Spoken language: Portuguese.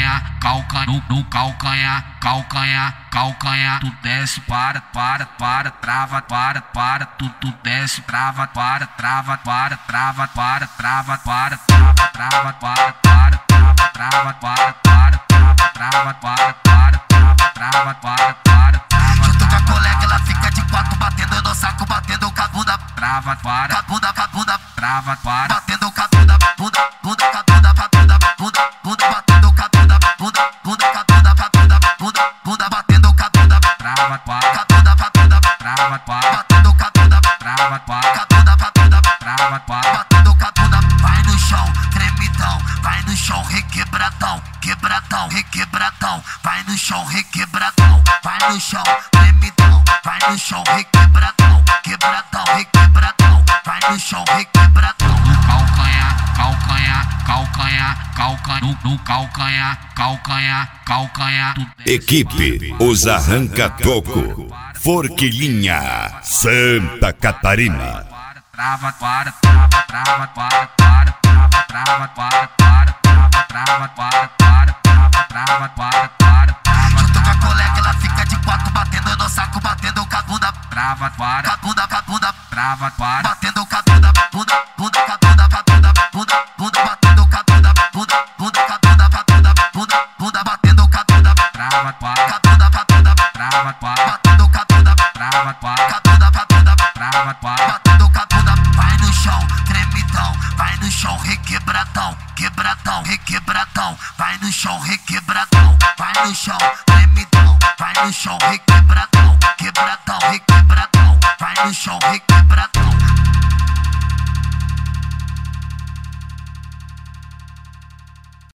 no calcanhar, tu desce, para, trava, tu desce, trava, trava, junto com a colega, ela fica de quatro, batendo no saco, batendo com a bunda, trava, trava, batendo com a bunda, bunda, batendo com a bunda, bunda, batendo com a bunda, trava, batendo com a bunda, batendo com a bunda, vai no chão, tremidão, vai no chão, requebradão, requebradão, vai no chão, requebradão, vai no chão, tremidão, vai no chão, requebradão, quebradão, vai no chão, requebradão. No calcanhar, tu desce, Equipe Os Arranca-Toco, Forquilhinha, Santa Catarina. trava, Junto com a colega, ela fica de quatro, batendo no saco, batendo com a bunda, trava, com a bunda, batendo com a bunda, bunda, batendo com a bunda, batendo com a bunda, bunda, batendo com a bunda, trava, batendo com a bunda, batendo com a bunda, vai no chão, tremidão, vai no chão, requebradão, requebradão, vai no chão, requebradão, vai no chão, tremidão, vai no chão, requebradão, quebradão, vai no chão, requebradão.